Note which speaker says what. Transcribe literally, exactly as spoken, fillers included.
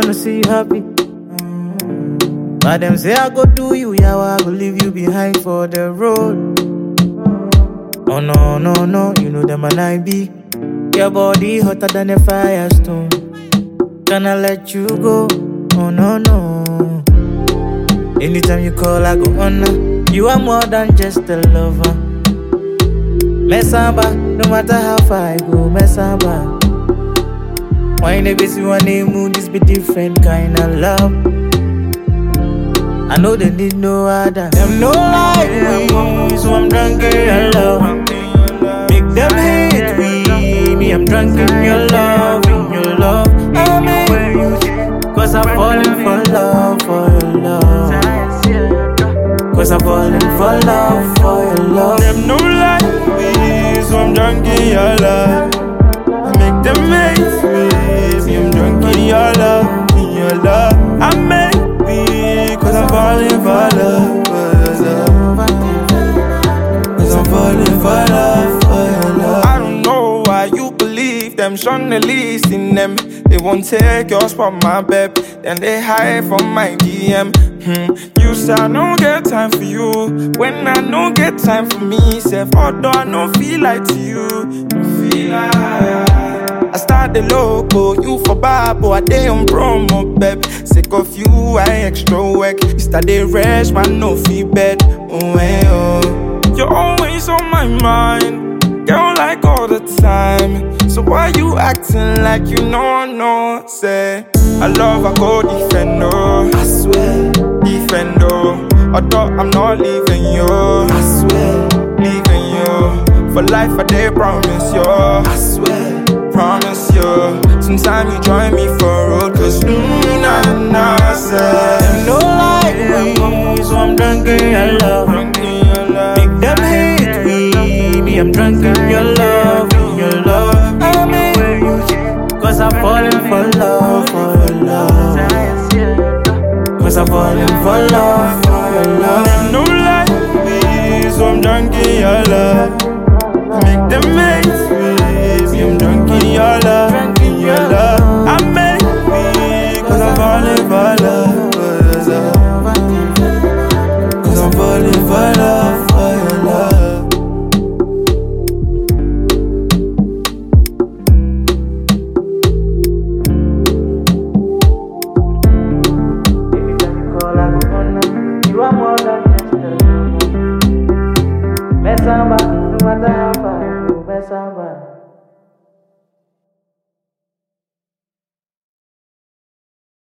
Speaker 1: wanna see you happy. But them say I go do you, yeah, I go leave you behind for the road. Oh no, no, no, you know them and I be. Your body hotter than a firestone. Can I let you go? Oh no, no. Anytime you call, I go honor. You are more than just a lover. Messamba, no matter how far I go, Messamba. Why never see one name, this be different kind of love. I know they need no other. Them no like me, so I'm drunk in your love. Make them hate me, me I'm drunk in your love, in your love. I mean, cause I'm falling for love, for your love. Cause I'm falling for love, for your love.
Speaker 2: Them no like me, so I'm drunk in your love. I make them hate me, see I'm drunk in your love, in your love. I make Cause I'm falling for love, for your love. Cause I'm falling for love, for your love. I don't know why you believe them, shun the least in them. They won't take your spot, my babe. Then they hide from my D M. Hmm. You say I don't get time for you. When I don't get time for me, self, although I don't feel like to you. Feel like I start the logo, you for Babo, I day on promo, babe. Sick of you, I extra work. You start the rest, man, no feedback. Oh, hey, oh. You're always on my mind, girl, like all the time. So why you acting like you know, no? Say, I love, I go defender. I swear, defender. Although I'm not leaving you, I swear, leaving you. For life, I dare promise you, I swear. Promise you, sometime you join me for road. Cause mm, nah, nah, say
Speaker 1: them no like me, so I'm drunk in your love. Make them hate me, me I'm drunk in your love, in your love. I mean, cause I'm falling for love, for your love. Cause I'm falling for love, for your love.
Speaker 2: Them no like me, so I'm drunk in your love. Make them hate me, see I'm drunk in your love, in your love. I make me, cause I'm falling for love, for your love. Cause I'm falling for love, for your love.
Speaker 1: Anytime you call, I go honor. You are more than just a lover. Messamba, no matter how far I go, Messamba.